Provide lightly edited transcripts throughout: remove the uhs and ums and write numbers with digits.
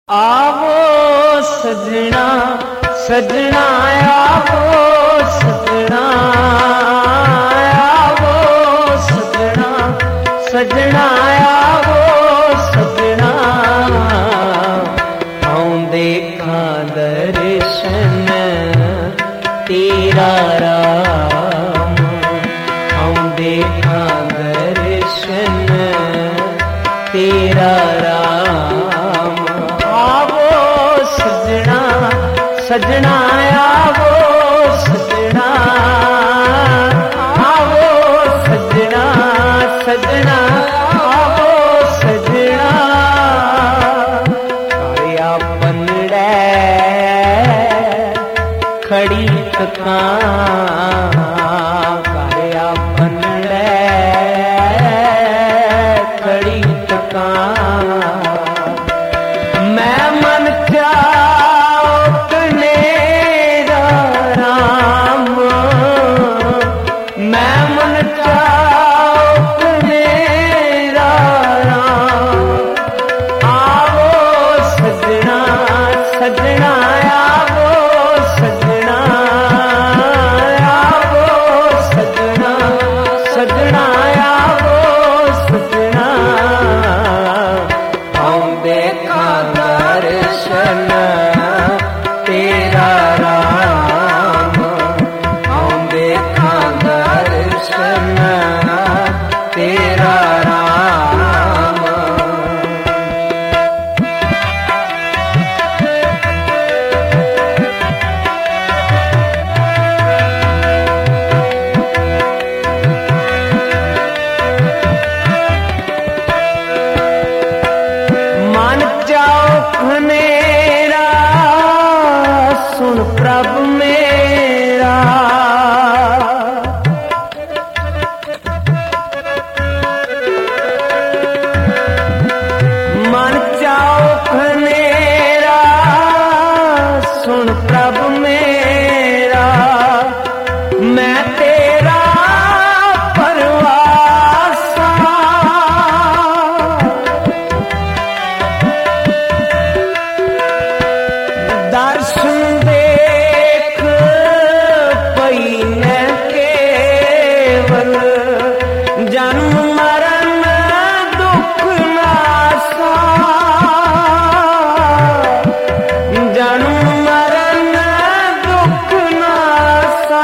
आवो सजना सजना आवो सजना आवो सजना सजना आवो सजना आऊं देखा दर्शन तेरा राम आऊं देखा दर्शन तेरा राम आवो सजना सजना आवो सजना आवो सजना सजना आवो सजना काया बनड़े खड़ी तकां काया बनड़े खड़ी तकां मैं मन कनेरा राम मैं मन कनेरा राम आवो सजना सजना आवो सजना आवो सजना सजना आवो सजना आऊं देखा दर्शन तेरा राम आऊं देखा दर्शन तेरा राम मन जाओ खनेरा सुन प्रभ मेरा मन जाओ खनेरा सुन प्रभ मेरा मैं तेरा परवासा दर्शन देख पई न केवल जन्म मरण दुख नासा जन्म मरण दुख नासा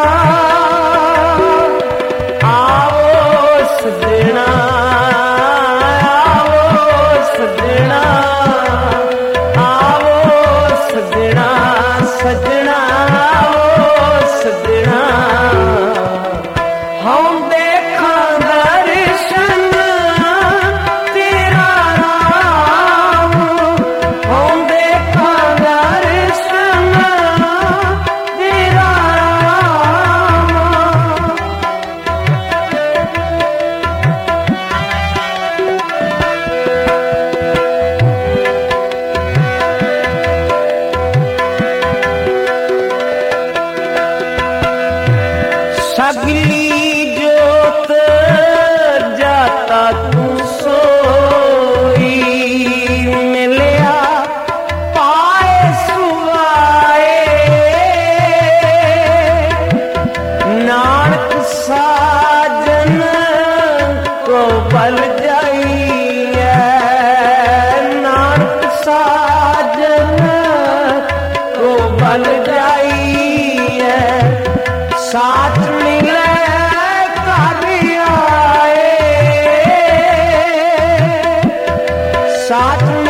आवो सजना आवो सजना आवो सजना सजना आवो सजना हम देखा दर्शन तेरा राम हम देखा दर्शन तेरा राम सगली जोत जाता तू सोई मिलिया पाए सुआए नानक साजन को बल जाइए नानक साजन को बल जाइए साथ मिले कर आए साथ